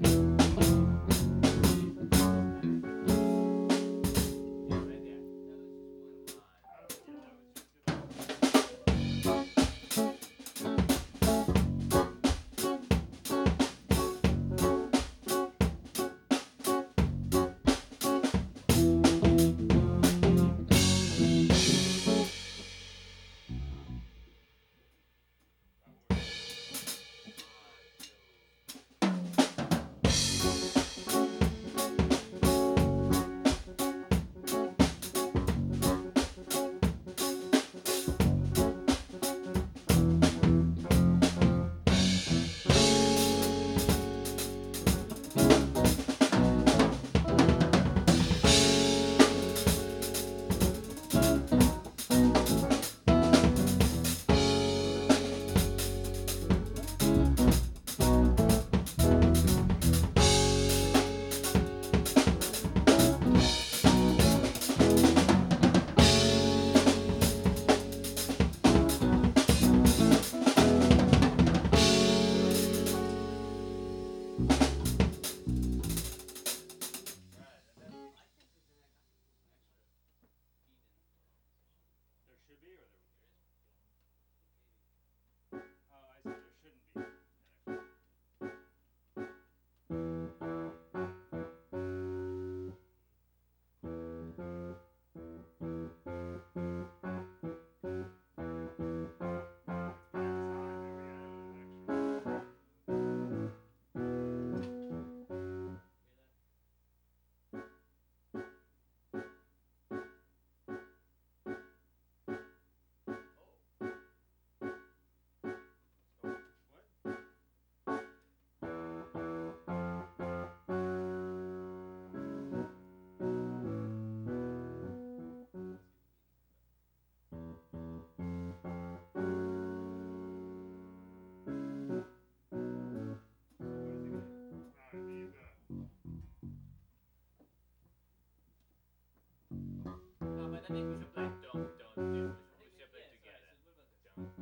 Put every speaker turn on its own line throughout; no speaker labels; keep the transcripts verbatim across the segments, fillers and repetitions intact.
But I think we should play don't don't do. We should, we should play together. Don't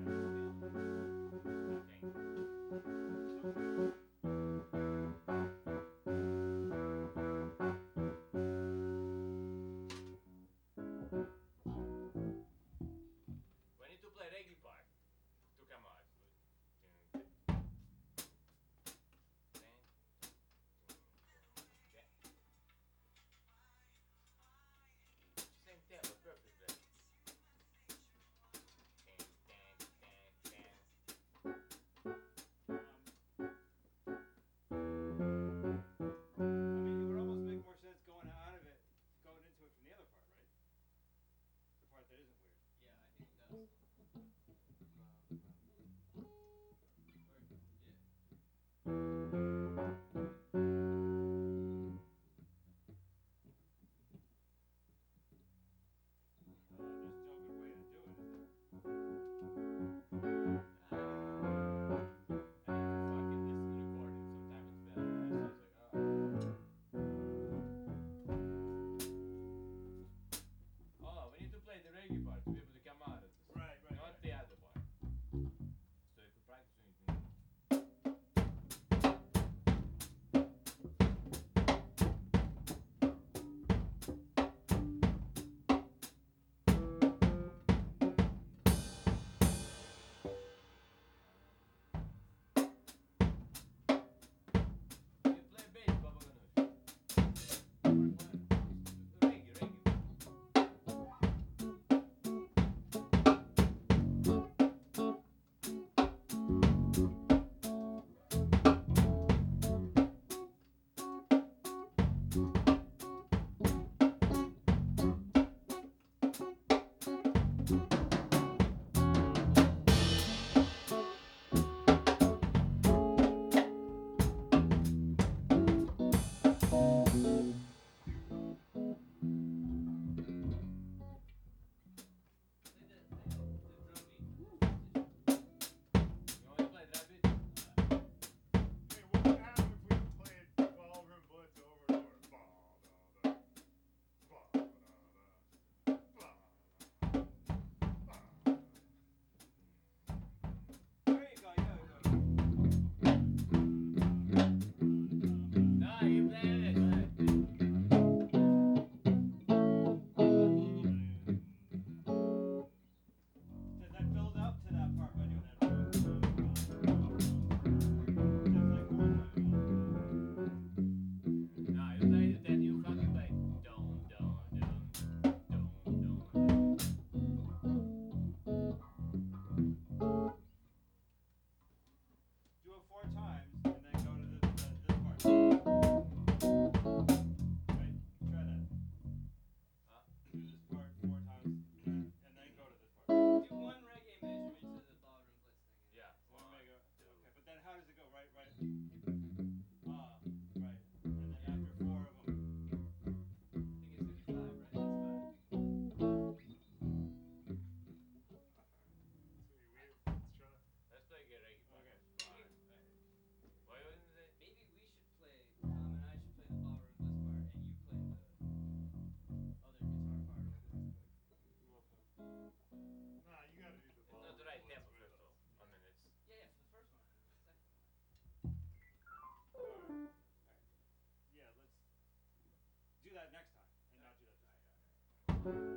don't. Okay. We need to play reggae part to come out. Same tempo, perfect.
that next time and not do that this time.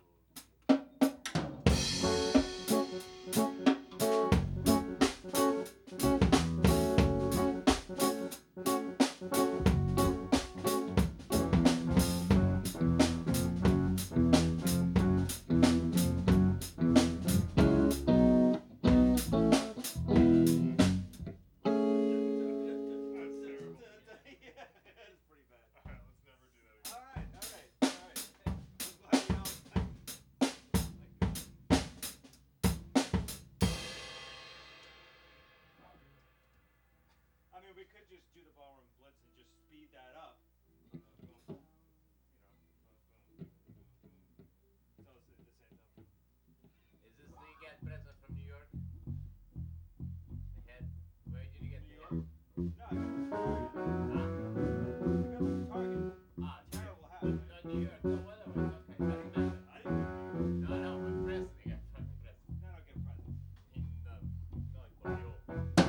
I mean, we could just do the ballroom blitz and just speed that up. You know, boom, you know, boom, boom, boom, boom, boom. So it's the same tempo.
Is this the you get present from New York? The head? Where did you get
New
the
York?
head?
No, I got it from Target.
Huh?
I got it from Target.
Ah,
Terrible hat.
no, New York. No, whatever. It's okay. Doesn't matter.
I didn't go to New York.
No, no, with present. You get fucking present.
I don't get presents.
In, uh, no, like for you.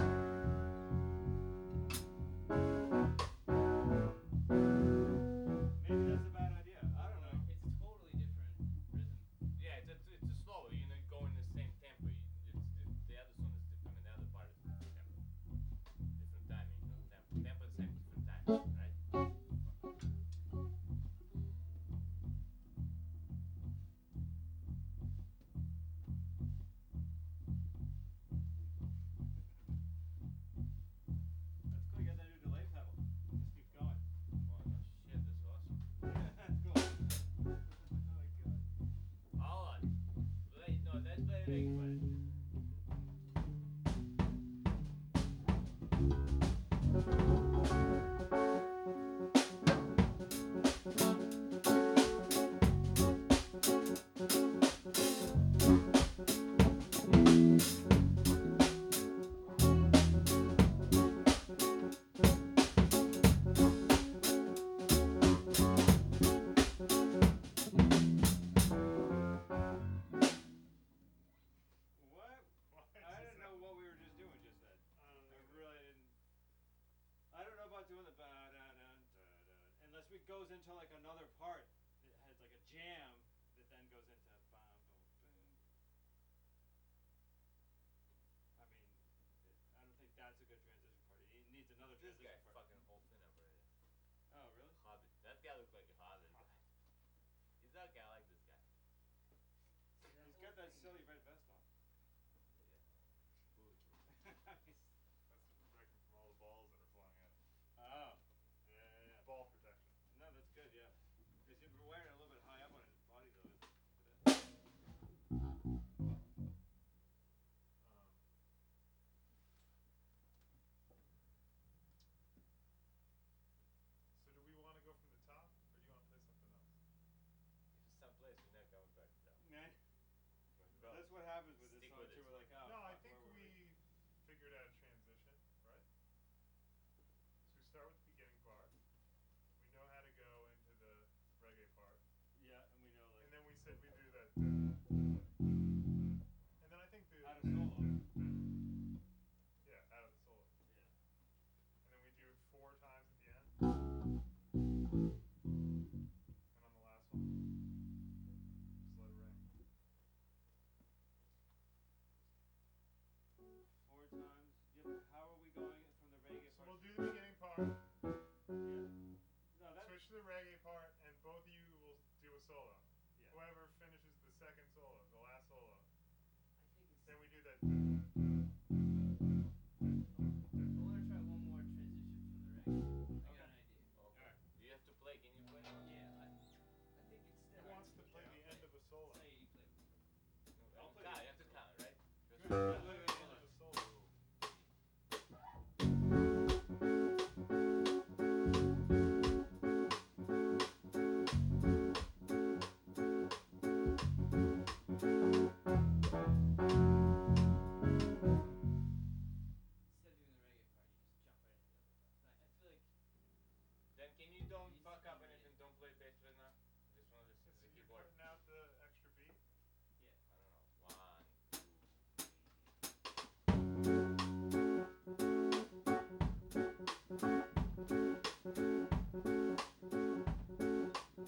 Maybe that's a bad idea. I don't know.
It's totally different rhythm.
Yeah, it's a, it's a slower. You know, go in the same tempo. You, it's the, the other song is different, and the other part is different tempo. Different timing, you know, tempo. Tempo is same, different timing, right?
That's cool. You got that new delay pedal. Just keeps going.
Oh no shit, that's awesome.
That's cool. Oh my god.
Hold on. Wait, no, that's very big, but.
What? I didn't know what we were just doing just then. I really didn't. I don't know about doing the ba da da da da unless it goes into like another part that has like a jam that then goes into bam boom boom. I mean, it, I don't think that's a good transition part. It needs another
This
transition
guy
part.
fucking whole thing over here.
Oh really?
Hobbit. That guy looks like a hobbit guy. He's that guy, I like this guy.
He's got that silly red vest on.
Yeah. Ooh.
That's protecting from all the balls that are flying at him.
Oh. Yeah, yeah, yeah.
Ball protection.
No, that's good. Yeah. Is he wearing it a little bit high up on his body though? Is it?
Um, so do we want to go from the top, or do you want to play something else?
If it's someplace, we're not going back down.
Yeah.
Bro,
That's what happens with this
stick
song
with
too.
it.
We're like, oh.
no, I
fuck,
think
where were
we figured out a transition, right? So we start with the beginning part. We know how to go into the reggae part.
Yeah, and we know like.
And then we said we do that. da, da, da, da. And then I think the.
Out of solo.
Yeah, out of the solo.
Yeah.
And then we do it four times at the end. And on the last one, just let it ring.
Four times. Yeah, but how are we going from the reggae
So
part?
we'll do the beginning part,
Yeah. No, that's.
switch to the reggae part, and both of you will do a solo.
Yeah.
Whoever finishes the second solo, the last solo,
I think it's.
then we do that.
I want to try one more transition from the reggae. I got an idea.
Okay.
Alright.
Do you have to play? Can you play?
Yeah, I, I think instead.
Who wants to play the end of a solo?
Say you play.
I'll play
Count,
the-
you have to count, right?
Good.
Wait,
Play
wait,
the
wait,
end
hold
of
on.
a solo.
Instead of doing the reggae part, you just jump right into the other part. But I feel like.
Then can you don't fuck up anything? Don't play bass right now. Just want to listen to the
It's, you're
keyboard.
cutting out the extra beat.
Yeah.
I don't know. One, two, three.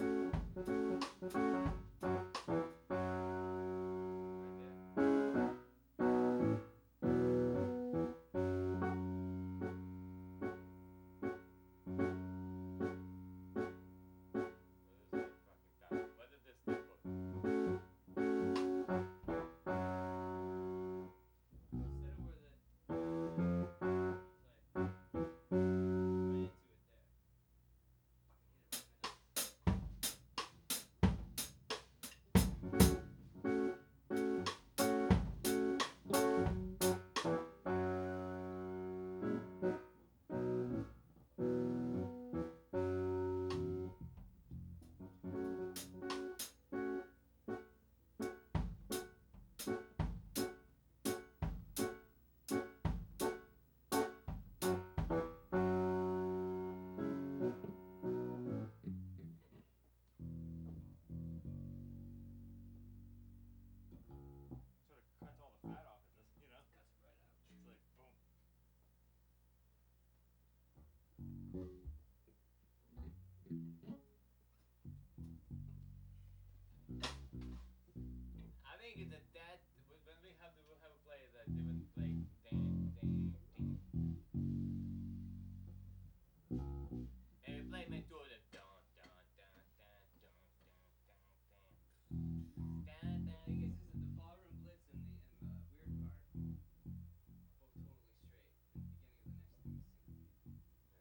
thing is, is that the ballroom blitz and the and the weird part are both totally straight. And the beginning of the next thing is syncopated.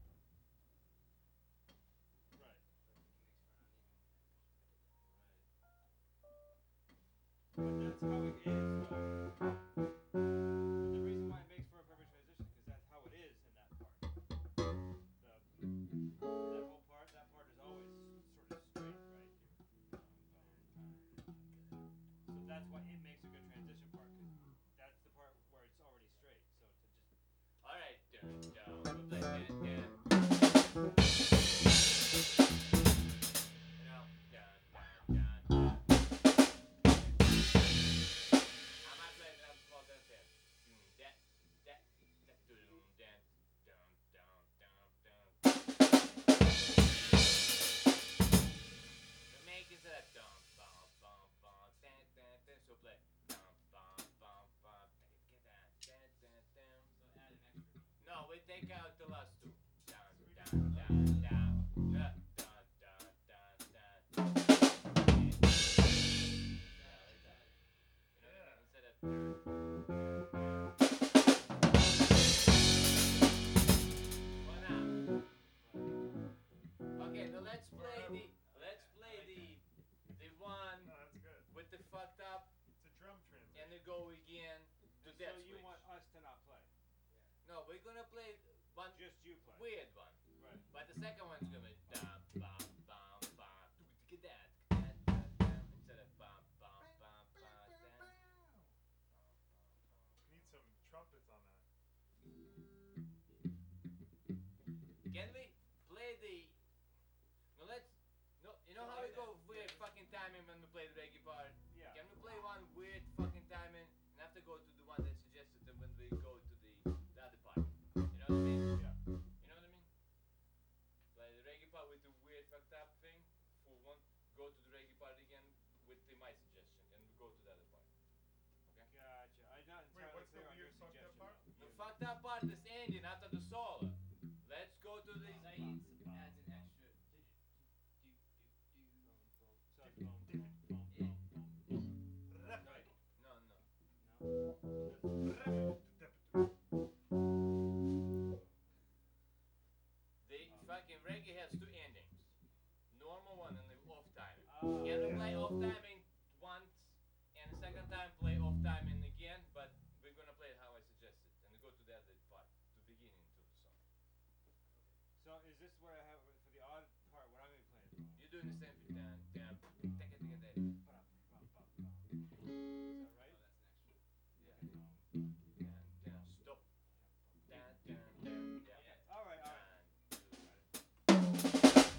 Right.
So I think it makes for an uneven measure.
But that's how it is, though. But the reason why it makes for a perfect transition is because that's how it is in that part. The, that whole part, that part is always sort of straight, right? So that's why it makes a good transition part, because that's the part where it's already straight. So to just
All right, dun, dun, we'll play dun, dun. You know, dun, dun, dun, dun. I might play it on small dun, dun. Dun, dun, dun, dun, dun, dun, dun, dun, dun, dun. We're making that dun, bum, bum, bum, dun, dun, dun. So play dun, bum, bum, bum, dun, dun, dun, dun, dun.
So add an extra.
No, we take out the last two. Dun, dun, dun, dun, dun, dun, dun, dun, dun. Yeah, like that. You know,
Yeah.
instead of dun, dun, dun. Well, now. Okay, now let's play the let's play the the one
No, that's good.
with the fucked up
It's a drum transition.
and then go again to
so
that
you
switch.
want us to not play,
No, we're gonna play one
just you play.
weird one.
Right.
But the second one's gonna be dum bum bum bum get that that that that instead of bum bum bum bum that.
Need some trumpets on that.
Can we play the? No, let's. No, you know how we go weird fucking timing when we play the reggae part.
Yeah.
Can we play one weird fucking timing and have to go to the one that suggested that when we go to the the other part? You know what I mean?
Yeah.
You know what I mean? Play the reggae part with the weird fucked up thing. For one, go to the reggae part again with the my suggestion, and we go to the other part. Okay?
Gotcha. I'm not
Wait,
entirely
what's the
clear on your
weird fucked up
suggestion.
part?
though.
The fucked up part is ending after the solo. Let's go to the.
Zaid adds an extra. Do, do, do, do.
So it's boom, boom, boom,
Yeah.
boom, boom.
Rap.
Right.
No, no.
No.
The fucking reggae has two endings. Normal one and the off timing.
Oh,
Can we
yeah.
play off timing once and the second time play off timing again, but we're gonna play it how I suggested and go to the other part, to beginning to the song.
So is this what I have for the odd part? What I'm gonna be playing?
You're doing the same thing. Dun, dun, take it, take it, take it.
Is that right?
Yeah. Dun, dun, stop. Dun, dun, dun, yeah.
All right. All right.
Dun,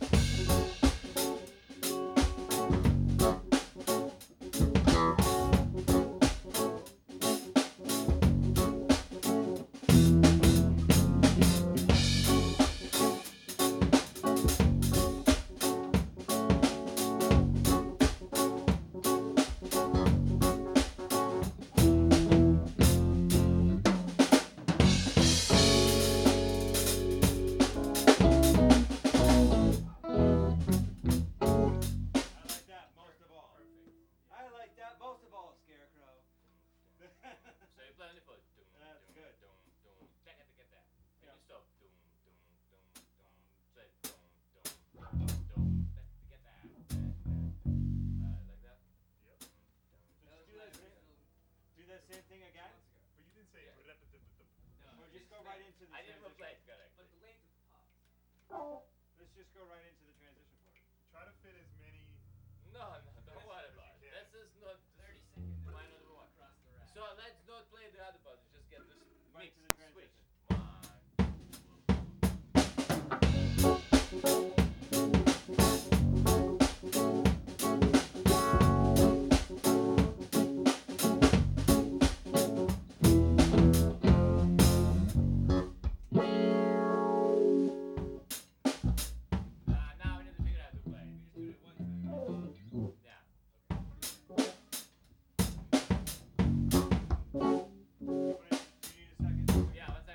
I like that most of all.
Perfect.
I like that most of all, Scarecrow.
So you play on the foot. Dum,
That's
dum,
good.
Dum, dum, take it, take it there. And
Yeah.
you stop. Dum, dum, dum, dum. Say dum, dum, dum, dum. Take it, take it there. Dun, dun, dun. Uh, like that.
Yep.
Dum, dum,
Just
That was
do
my
that same,
original
do that same thing again,
months ago.
But you didn't say
Yeah.
repetitive.
No,
or
it's
just go
that-
right into the
I didn't
transition.
play it correctly.
But the length of the pause.
Let's just go right into the transition part.
Try to fit as many.
No, no, don't
Yes,
worry
if
about
you
it.
can.
This is not.
Thirty seconds.
Why not the one?
Across the rack.
So let's not play the other part. Just get this
Right
mix
to the
switch.
transition.
One. Uh, now we need to figure out to play.
We just do it one time.
Yeah.
What, do you need a second?
Yeah, one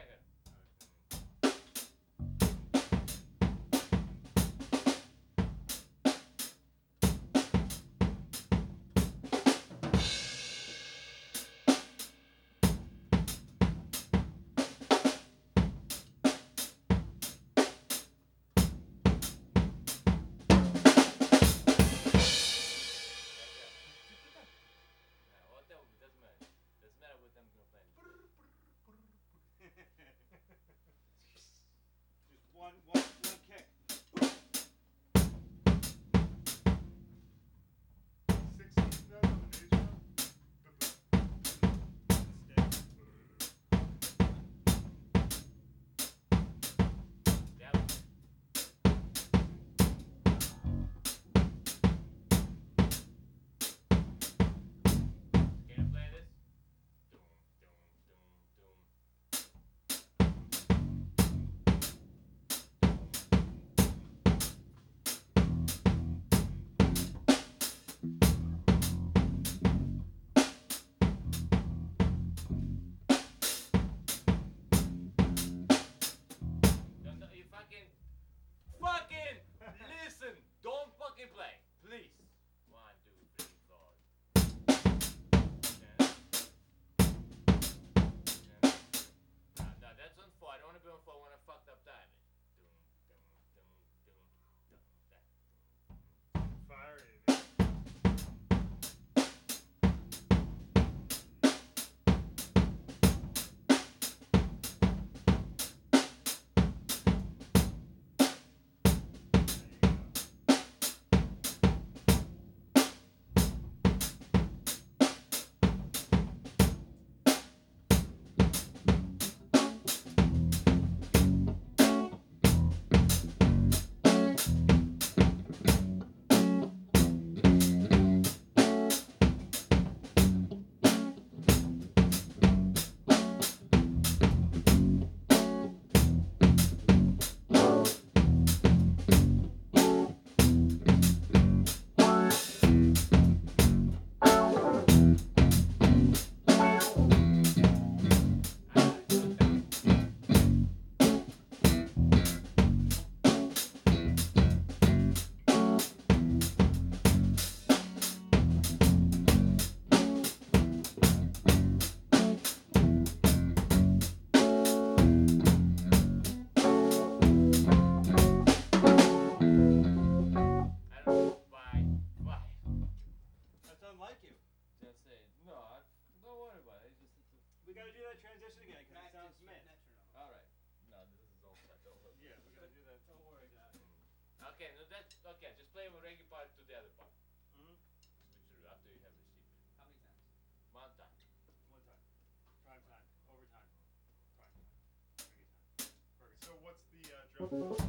Okay, no, that's okay. Just play with reggae part to the other part.
Mm-hmm.
Switch it after you have the sheep.
How many times?
One time.
One time. Prime time. Overtime. Prime time. Reggae time. Burger
So
time.
what's the uh, drum solo bit?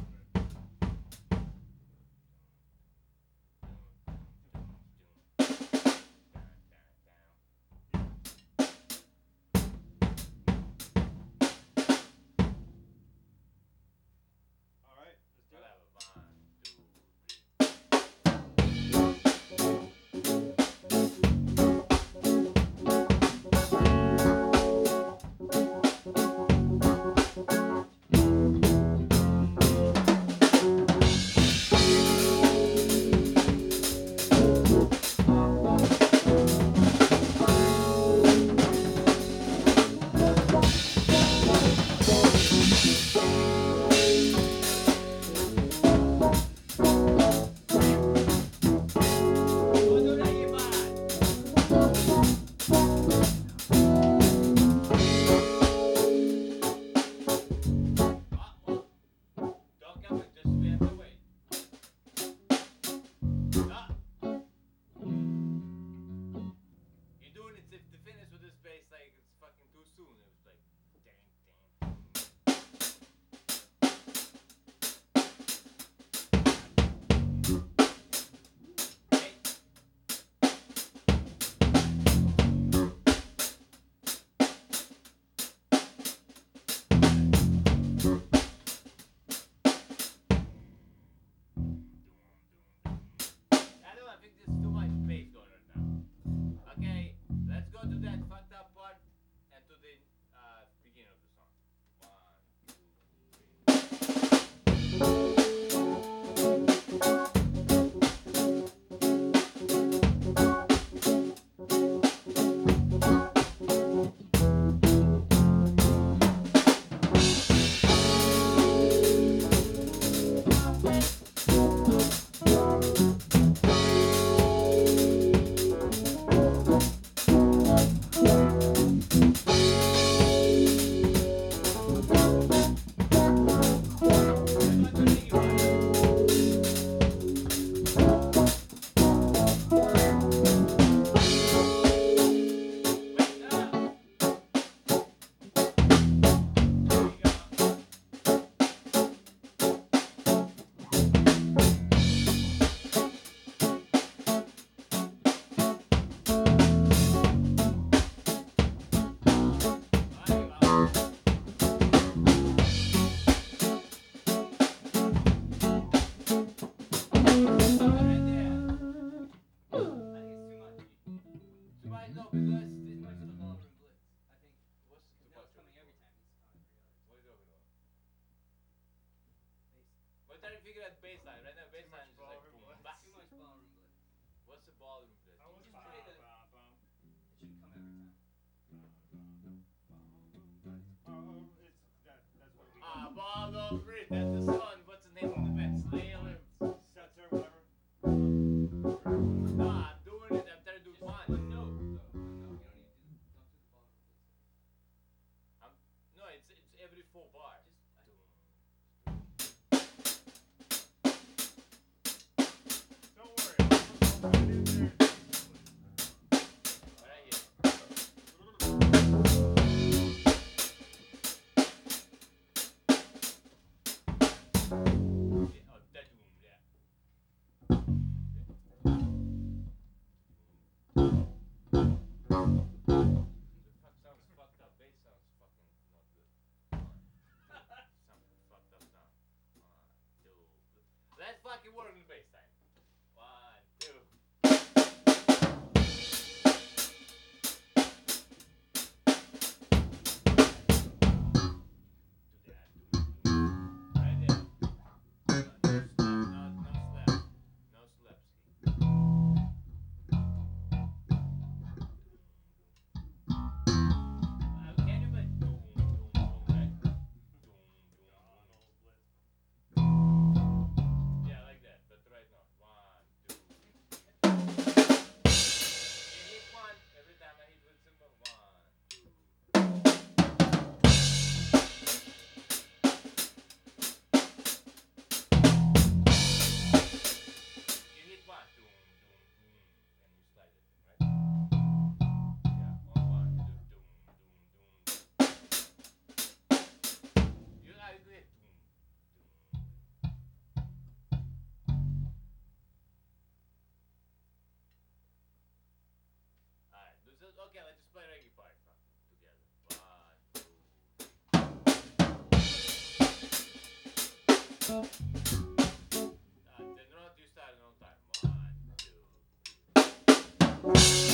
All right, let's do it.
Whatever. One, two, three. Go to reggae part. Ah, well, don't come in. Just we have to wait. Ah. You're doing it to, to finish with this bass like it's fucking too soon. It was like dang, dang. Hey. I don't know, I think there's too much bass going on now. Okay, let's go to that fucked up part and to the uh, beginning of the song. One, two, three. Let's go to reggae part. Wait up. There you go. There you go. Right there.
I think it's too much.
Too much, no, because
Too
this
much of the ballroom blitz. I think.
What's too
Now
much
it's coming
of
every
it?
time. It's coming every other.
What are you talking about?
Bass.
We're trying to figure out baseline. Right now,
Too
baseline
much
is just like
ballroom
boom,
blitz.
bah.
Too much ballroom blitz.
What's the ballroom blitz?
How was
Just
that?
play the-
Bum, bum,
It shouldn't come every time.
bum, bum, bum. Oh, it's that. That's what we.
Ah, ball of three. That's the song. What's the name of the band? Slayer.
Setzer, whatever.
No, I'm doing it. I'm trying to do
Just
one.
one note, though. One note. You don't need to do. Don't do the ballroom blitz.
I'm, no, it's it's every four bars.
Just. I,
Don't worry. I'll put it in there easily.
Right here. Yeah, oh, that boom, yeah. The fuck sounds fucked up. Bass sounds fucking not good. Some fucked up sound. One, two. Let's fucking work on the bass time. One, two. Do that. Do it. Do it. Right there. No slap. No, no slap. No slapski. Uh, can you play doom, doom, doom, right? Doom, doom, doom.
Donald Blitz.
Yeah, I like that, but right now. tendrò di stare on time. One, two, three.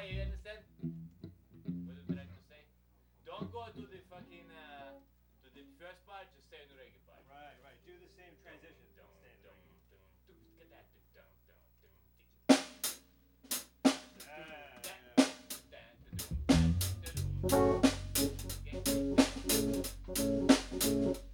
why, you understand? What I'm trying to say? Don't go to the fucking, uh, to the first part, just stay in the reggae part.
Right, right. Do the same transition.
Dum,
Stand
dum,
there.
dum, dum, get that, dum, dum, dum,
Yeah,
that,
yeah.
that, da-dum, da-dum. Okay?